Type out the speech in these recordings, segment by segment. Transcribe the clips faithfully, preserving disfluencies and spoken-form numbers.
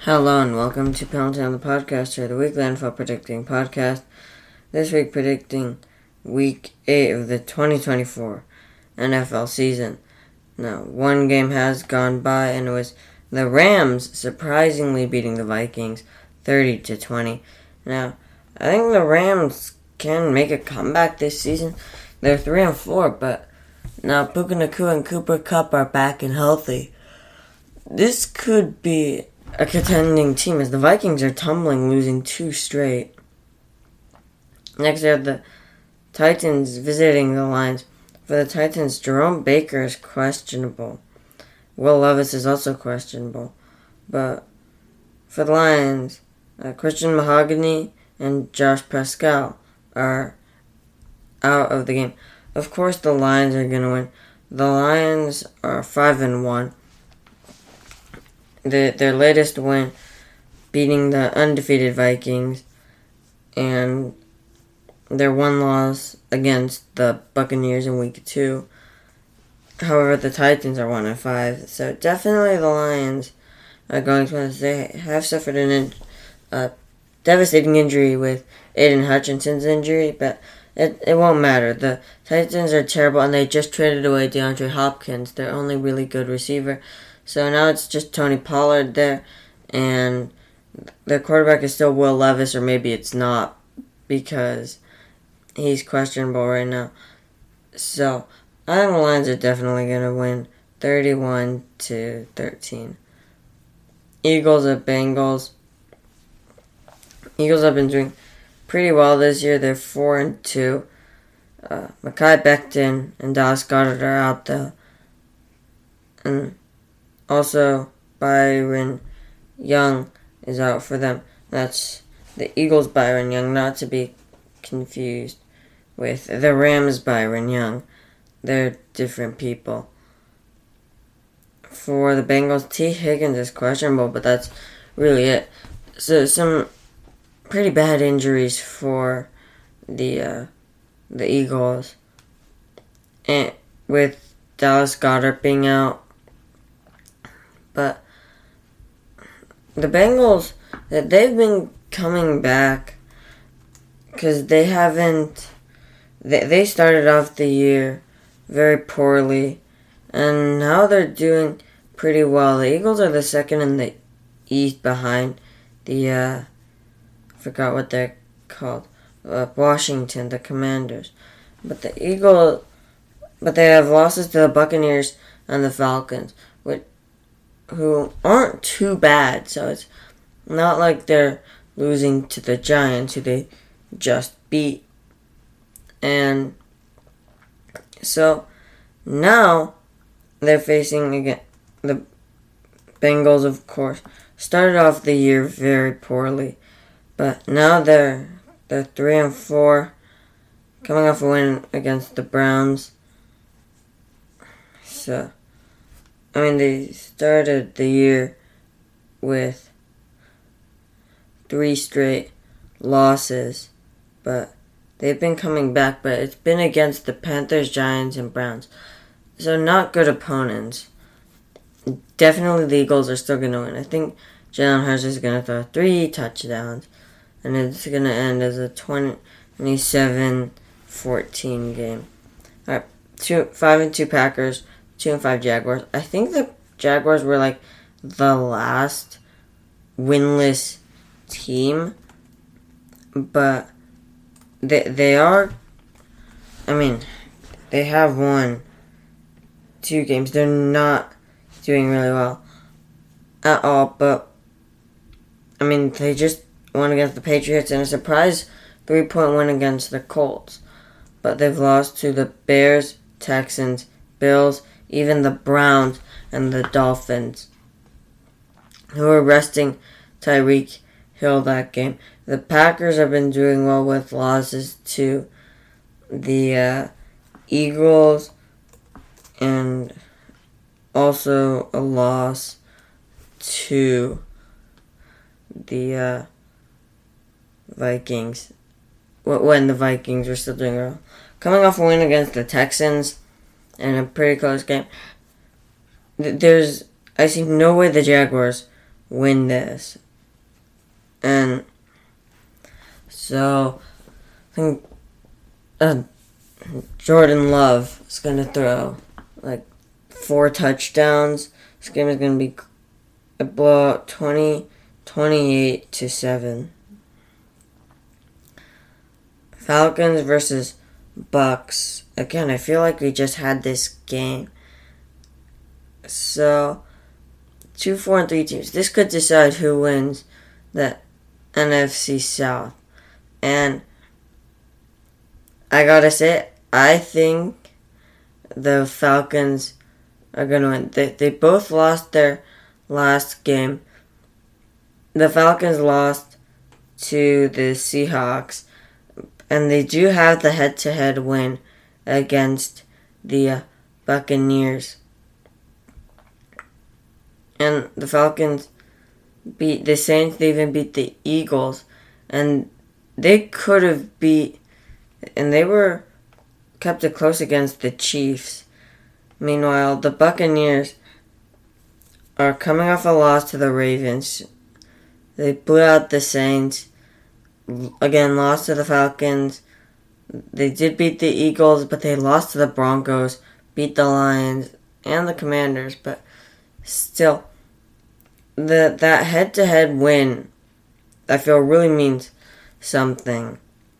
Hello and welcome to Penalty on the Podcast, or the weekly N F L predicting podcast. This week predicting week eight of the twenty twenty-four N F L season. Now, one game has gone by and it was the Rams surprisingly beating the Vikings thirty to twenty. Now, I think the Rams can make a comeback this season. They're three and four, but now Puka Nacua and Cooper Kupp are back and healthy. This could be a contending team as the Vikings are tumbling, losing two straight. Next, we have the Titans visiting the Lions. For the Titans, Jerome Baker is questionable. Will Levis is also questionable. But for the Lions, uh, Christian Mahogany and Josh Pascal are out of the game. Of course, the Lions are going to win. The Lions are five and one. The, their latest win, beating the undefeated Vikings, and their one loss against the Buccaneers in week two. However, the Titans are one and five, so definitely the Lions are going to win. They have suffered a uh, devastating injury with Aiden Hutchinson's injury, but it, it won't matter. The Titans are terrible, and they just traded away DeAndre Hopkins, their only really good receiver. So now it's just Tony Pollard there, and their quarterback is still Will Levis, or maybe it's not, because he's questionable right now. So I think the Lions are definitely going to win thirty-one to thirteen. Eagles at Bengals. Eagles have been doing pretty well this year. They're four and two. Uh, Mekhi Becton and Dallas Goedert are out though. And also, Byron Young is out for them. That's the Eagles' Byron Young, not to be confused with the Rams' Byron Young. They're different people. For the Bengals, T. Higgins is questionable, but that's really it. So, some pretty bad injuries for the uh, the Eagles. And with Dallas Goedert being out. But the Bengals, they've been coming back because they haven't, they, they started off the year very poorly, and now they're doing pretty well. The Eagles are the second in the East behind the, uh, I forgot what they're called, uh, Washington, the Commanders. But the Eagles, but they have losses to the Buccaneers and the Falcons, which who aren't too bad, so it's not like they're losing to the Giants, who they just beat. And so now they're facing again the Bengals, of course. Started off the year very poorly, but now they're they're three and four, coming off a win against the Browns. So I mean, they started the year with three straight losses, but they've been coming back, but it's been against the Panthers, Giants, and Browns. So not good opponents. Definitely the Eagles are still going to win. I think Jalen Hurts is going to throw three touchdowns, and it's going to end as a twenty-seven fourteen game. All right, two, five and two Packers. Two and five Jaguars. I think the Jaguars were like the last winless team, but they they are. I mean, they have won two games. They're not doing really well at all, but I mean, they just won against the Patriots and a surprise three-point win against the Colts, but they've lost to the Bears, Texans, Bills, even the Browns and the Dolphins, who are resting Tyreek Hill that game. The Packers have been doing well with losses to the uh, Eagles and also a loss to the uh, Vikings when the Vikings were still doing well. Coming off a win against the Texans in a pretty close game. There's, I see no way the Jaguars win this. And so I think uh, Jordan Love is going to throw like four touchdowns. This game is going to be a blowout, twenty, twenty-eight to seven. Falcons versus Bucks. Again, I feel like we just had this game. So, two, four, and three teams. This could decide who wins the N F C South. And I gotta say, I think the Falcons are gonna win. They, they both lost their last game. The Falcons lost to the Seahawks. And they do have the head-to-head win against the uh, Buccaneers. And the Falcons beat the Saints. They even beat the Eagles. And they could have beat... And they were kept it close against the Chiefs. Meanwhile, the Buccaneers are coming off a loss to the Ravens. They blew out the Saints. Again, lost to the Falcons. They did beat the Eagles, but they lost to the Broncos, beat the Lions, and the Commanders. But still, the that head-to-head win, I feel, really means something.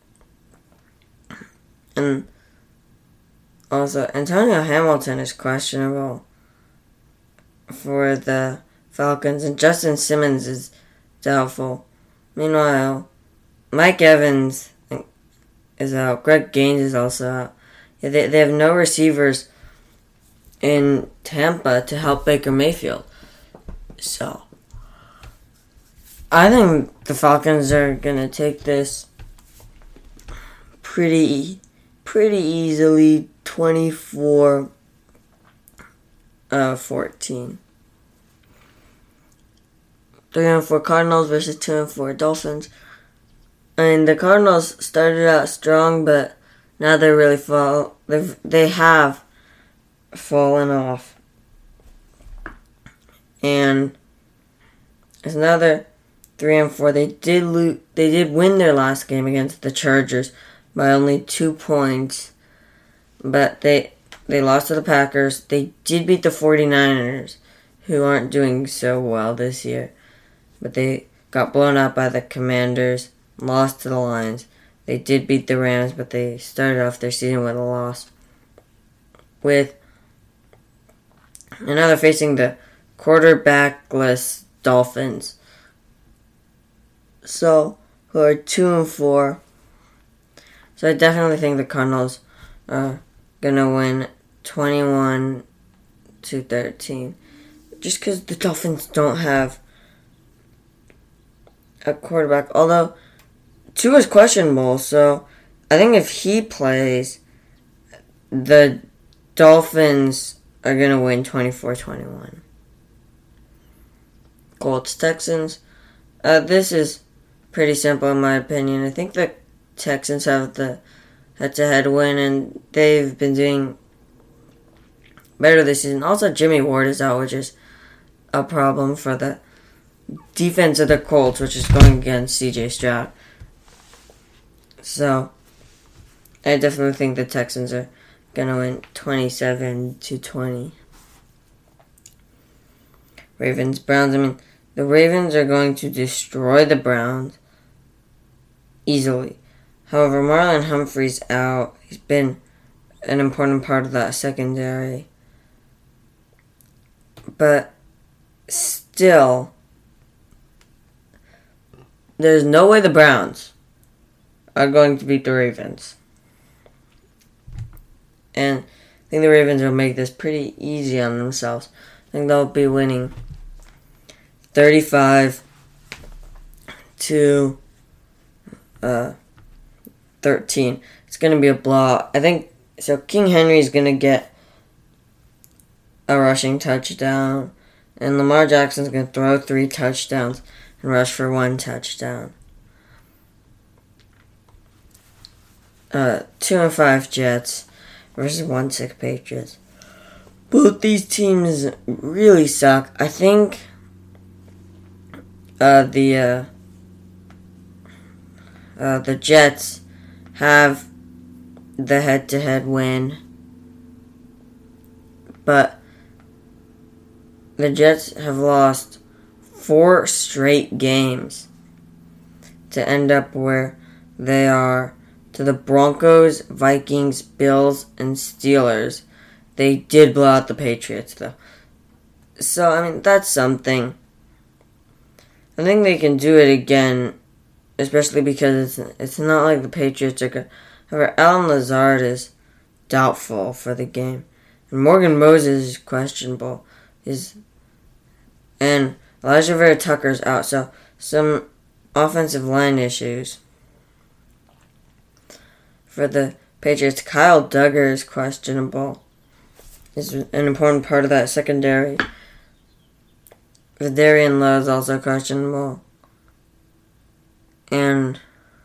And also, Antonio Hamilton is questionable for the Falcons, and Justin Simmons is doubtful. Meanwhile, Mike Evans is out. Greg Gaines is also out. Yeah, they, they have no receivers in Tampa to help Baker Mayfield. So, I think the Falcons are going to take this pretty pretty easily, twenty-four fourteen. three and four Cardinals versus two and four Dolphins. And the Cardinals started out strong, but now they really fall. They've, they have fallen off. And it's another three and four. They did lo- They did win their last game against the Chargers by only two points, but they they lost to the Packers. They did beat the 49ers, who aren't doing so well this year, but they got blown out by the Commanders. Lost to the Lions. They did beat the Rams, but they started off their season with a loss. With and now they're facing the quarterbackless Dolphins. So, who are two and four. So I definitely think the Cardinals are gonna win twenty-one to thirteen. Just because the Dolphins don't have a quarterback. Although Tua is questionable, so I think if he plays, the Dolphins are going to win twenty-four twenty-one. Colts, Texans. Uh, this is pretty simple in my opinion. I think the Texans have the head-to-head win, and they've been doing better this season. Also, Jimmy Ward is out, which is a problem for the defense of the Colts, which is going against C J Stroud. So, I definitely think the Texans are going to win twenty-seven to twenty. Ravens, Browns. I mean, the Ravens are going to destroy the Browns easily. However, Marlon Humphrey's out. He's been an important part of that secondary. But still, there's no way the Browns are going to beat the Ravens. And I think the Ravens will make this pretty easy on themselves. I think they'll be winning thirty-five to uh, thirteen. It's going to be a blowout. I think, so King Henry is going to get a rushing touchdown. And Lamar Jackson's going to throw three touchdowns and rush for one touchdown. Uh, two and five Jets versus one six Patriots. Both these teams really suck. I think uh, the uh, uh, the Jets have the head-to-head win, but the Jets have lost four straight games to end up where they are to the Broncos, Vikings, Bills, and Steelers. They did blow out the Patriots, though. So, I mean, that's something. I think they can do it again, especially because it's, it's not like the Patriots are good. However, Alan Lazard is doubtful for the game. And Morgan Moses is questionable. Is And Elijah Vera Tucker's out, so some offensive line issues. For the Patriots, Kyle Duggar is questionable. Is an important part of that secondary. Vidarian Lowe is also questionable. And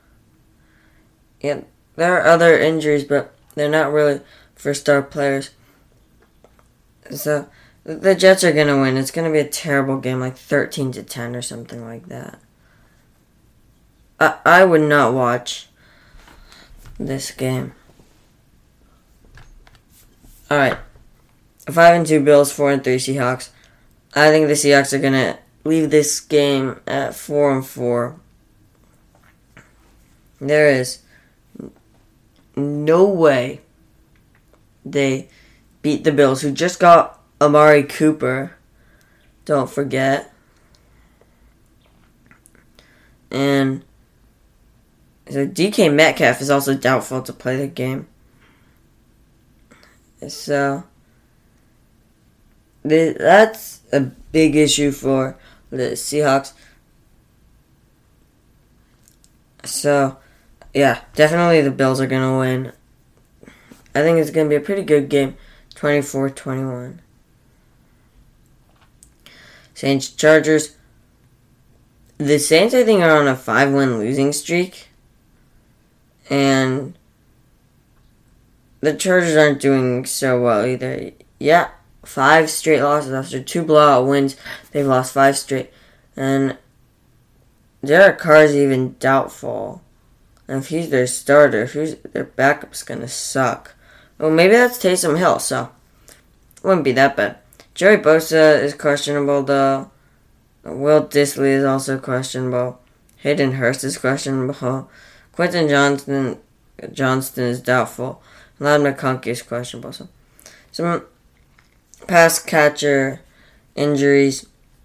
yeah, there are other injuries, but they're not really for star players. So the Jets are going to win. It's going to be a terrible game, like thirteen to ten or something like that. I I would not watch this game. Alright. five and two Bills, four and three Seahawks. I think the Seahawks are going to leave this game at four and four. There is no way they beat the Bills, who just got Amari Cooper. Don't forget. And so D K Metcalf is also doubtful to play the game. So that's a big issue for the Seahawks. So, yeah, definitely the Bills are going to win. I think it's going to be a pretty good game, twenty-four twenty-one. Saints Chargers. The Saints, I think, are on a five-win losing streak. And the Chargers aren't doing so well either. Yeah, five straight losses after two blowout wins. They've lost five straight. And Derek Carr is even doubtful. And if he's their starter, if he's their backup's going to suck. Well, maybe that's Taysom Hill, so it wouldn't be that bad. Joey Bosa is questionable, though. Will Dissly is also questionable. Hayden Hurst is questionable. Quentin Johnston Johnston is doubtful. Ladd McConkey is questionable. So, some pass catcher injuries.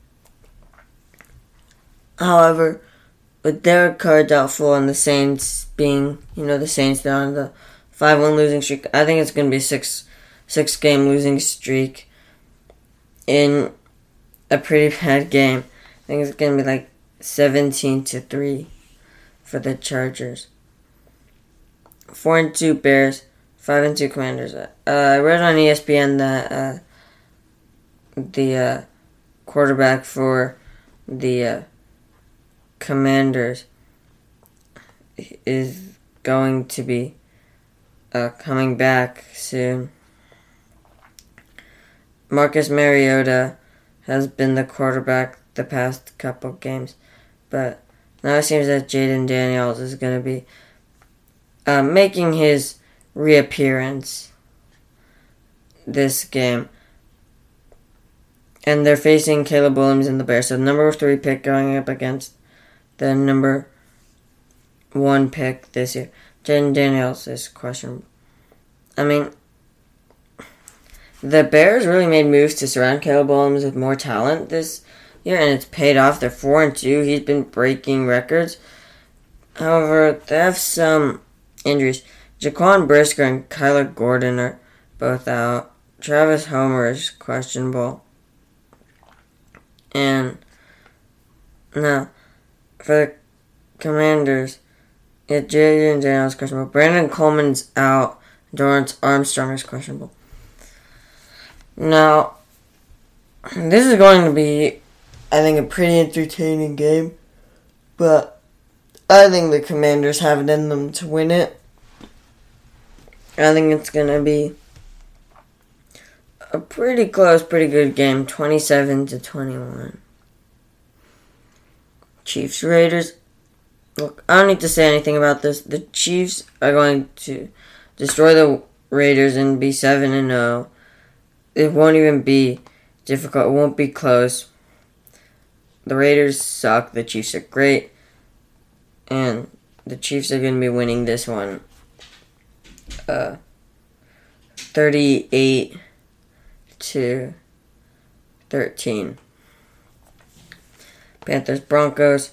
However, with Derek Carr doubtful and the Saints being, you know, the Saints down the five-one losing streak, I think it's going to be a six, six-game losing streak in a pretty bad game. I think it's going to be like seventeen to three for the Chargers. four and two Bears, five and two Commanders. Uh, I read on E S P N that uh, the uh, quarterback for the uh, Commanders is going to be uh, coming back soon. Marcus Mariota has been the quarterback the past couple games, but now it seems that Jaden Daniels is going to be uh, making his reappearance this game. And they're facing Caleb Williams and the Bears. So the number three pick going up against the number one pick this year. Jaden Daniels is questionable. I mean, the Bears really made moves to surround Caleb Williams with more talent this year, and it's paid off. They're four and two. He's been breaking records. However, they have some injuries. Jaquan Brisker and Kyler Gordon are both out. Travis Homer is questionable. And now, for the Commanders, yeah, Jaden Daniels is questionable. Brandon Coleman's out. Dorrance Armstrong is questionable. Now, this is going to be, I think, a pretty entertaining game. But I think the Commanders have it in them to win it. I think it's going to be a pretty close, pretty good game, twenty-seven to twenty-one. Chiefs Raiders. Look, I don't need to say anything about this. The Chiefs are going to destroy the Raiders and be seven and oh. It won't even be difficult. It won't be close. The Raiders suck. The Chiefs are great. And the Chiefs are going to be winning this one. Uh, thirty-eight to thirteen. Panthers Broncos.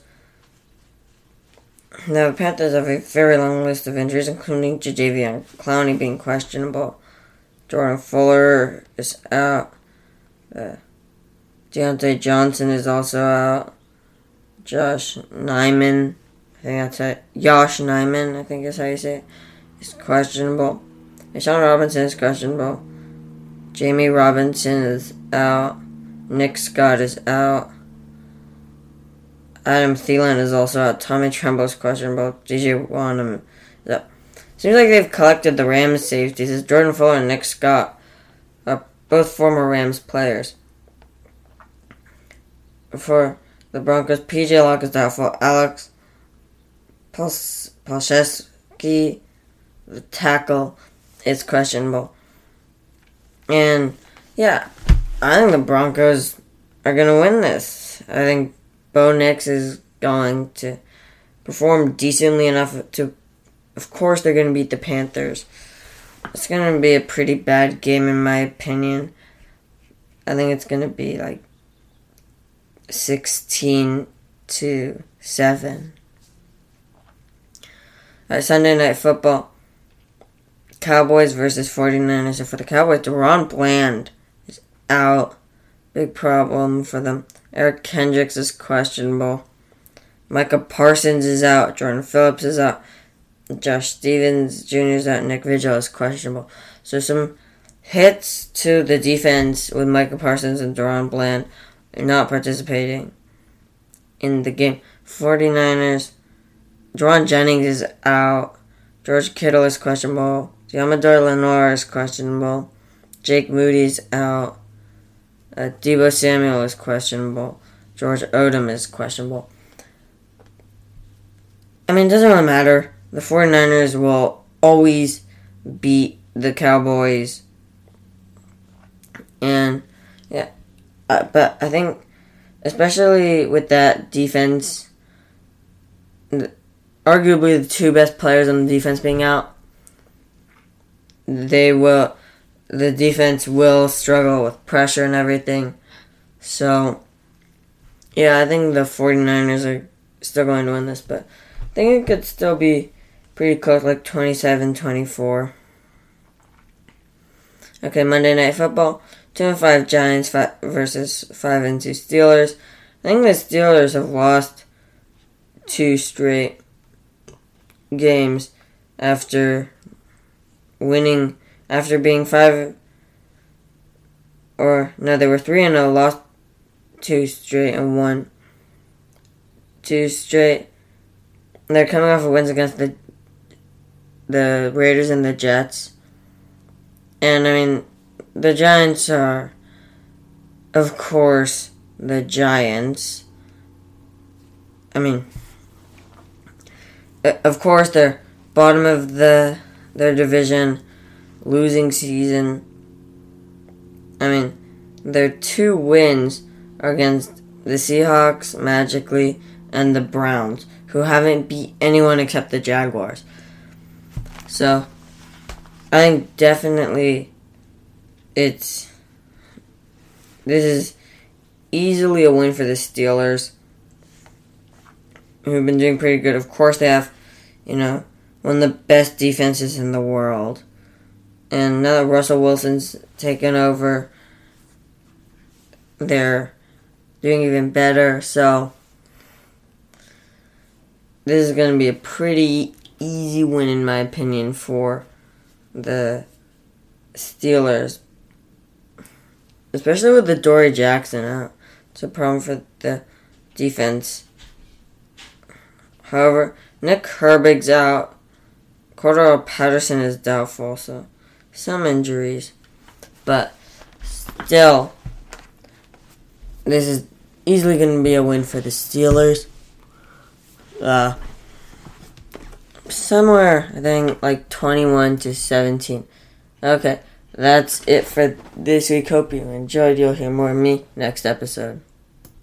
Now the Panthers have a very long list of injuries, including Jadeveon Clowney being questionable. Jordan Fuller is out. Uh, Deontay Johnson is also out. Josh Nijman, I think that's it. Josh Nijman, I think is how you say it, is questionable. Sean Robinson is questionable. Jamie Robinson is out. Nick Scott is out. Adam Thielen is also out. Tommy Tremble is questionable. J J Watt is out. Seems like they've collected the Rams safeties. It's Jordan Fuller and Nick Scott, are both former Rams players. For the Broncos, P J Locke is doubtful. Alex Palczewski, the tackle, is questionable. And, yeah, I think the Broncos are going to win this. I think Bo Nix is going to perform decently enough to, of course, they're going to beat the Panthers. It's going to be a pretty bad game, in my opinion. I think it's going to be like sixteen to seven. Uh, Sunday Night Football. Cowboys versus forty-niners. So for the Cowboys, DaRon Bland is out. Big problem for them. Eric Kendricks is questionable. Micah Parsons is out. Jordan Phillips is out. Josh Stevens Junior is out. Nick Vigil is questionable. So some hits to the defense with Micah Parsons and DaRon Bland not participating in the game. forty-niners, Jawan Jennings is out. George Kittle is questionable. Amador Lenore is questionable. Jake Moody is out. Uh, Deebo Samuel is questionable. George Odom is questionable. I mean, it doesn't really matter. The forty-niners will always beat the Cowboys. And, yeah. Uh, but I think, especially with that defense, the, arguably the two best players on the defense being out, they will, the defense will struggle with pressure and everything. So, yeah, I think the forty-niners are still going to win this, but I think it could still be pretty close, like twenty-seven twenty-four. Okay, Monday Night Football. Two and five Giants five versus five and two Steelers. I think the Steelers have lost two straight games after winning, after being five, or no, they were three and zero, lost two straight and won two straight. They're coming off of wins against the the Raiders and the Jets, and I mean, the Giants are, of course, the Giants. I mean, of course, they're bottom of the their division, losing season. I mean, their two wins are against the Seahawks, magically, and the Browns, who haven't beat anyone except the Jaguars. So, I think definitely it's, this is easily a win for the Steelers, who've been doing pretty good. Of course, they have, you know, one of the best defenses in the world. And now that Russell Wilson's taken over, they're doing even better. So, this is going to be a pretty easy win, in my opinion, for the Steelers. Especially with the Dory Jackson out. It's a problem for the defense. However, Nick Herbig's out. Cordell Patterson is doubtful, so some injuries. But still, this is easily going to be a win for the Steelers. Uh, somewhere, I think, like twenty-one to seventeen. Okay, that's it for this week. Hope you enjoyed. You'll hear more of me next episode.